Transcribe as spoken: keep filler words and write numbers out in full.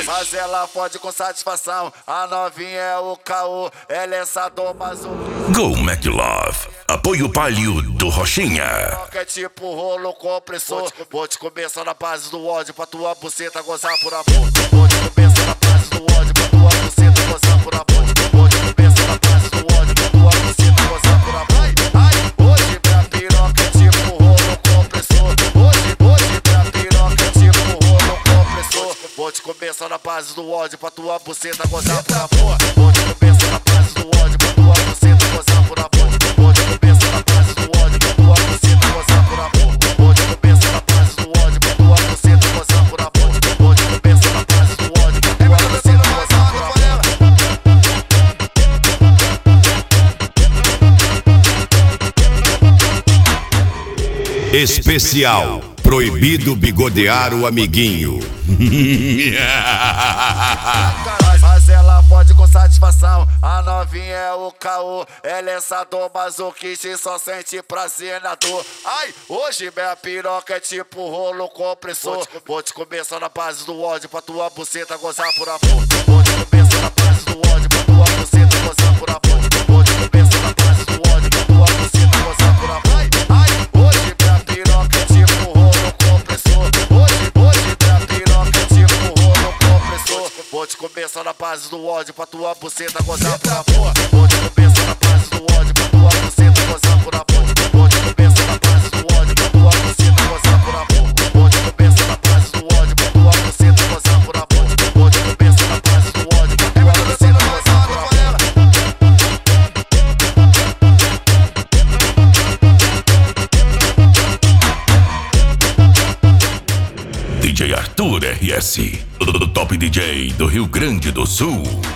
Mas ela fode com satisfação. A novinha é o caô, ela é sadomasoquista. Go McLove, apoio palio do Rochinha. É tipo rolo compressor. Vou te comer só na base do ódio pra tua buceta gozar por amor. Vou te comer só na base do ódio pra tua buceta gozar por amor. Vou te comer só na base do ódio pra tua buceta gozar por amor. Ai, hoje minha piroca é tipo rolo compressor. Hoje, hoje minha piroca é tipo rolo compressor. Vou te comer só na base do ódio pra tua buceta gozar por amor. Vou te comer só na base do ódio pra tua buceta gozar por amor. Vou te comer só na base do ódio pra tua buceta gozar por amor. Vou te comer só na base do ódio pra tua buceta gozar por amor. Vou te comer só na base do ódio pra tua buceta gozar por amor. Especial Proibido Bigodear o Amiguinho. Mas ela pode com satisfação. A novinha é o caô, ela é sadomasoquista e só sente prazer na dor. Ai, hoje minha piroca é tipo rolo compressor. Vou te comer só na base do ódio pra tua buceta gozar por amor. Vou te comer só na base do ódio pra tua buceta gozar por amor. Vou te comer só na base do ódio pra tua buceta gozar por amor. Ai, ai, hoje minha piroca é tipo rolo compressor. Hoje, hoje minha piroca é tipo rolo compressor. Vou te comer só na base do ódio pra tua buceta gozar por amor. Vou te comer só na base do ódio pra tua buceta gozar por amor. Vou te comer só na base do ódio pra tua buceta gozar por amor. Vou te comer só na base do ódio pra tua buceta gozar por amor. Vou te comer só na base do ódio pra tua buceta gozar por amor. D J Arthur R S, o top D J do Rio Grande do Sul.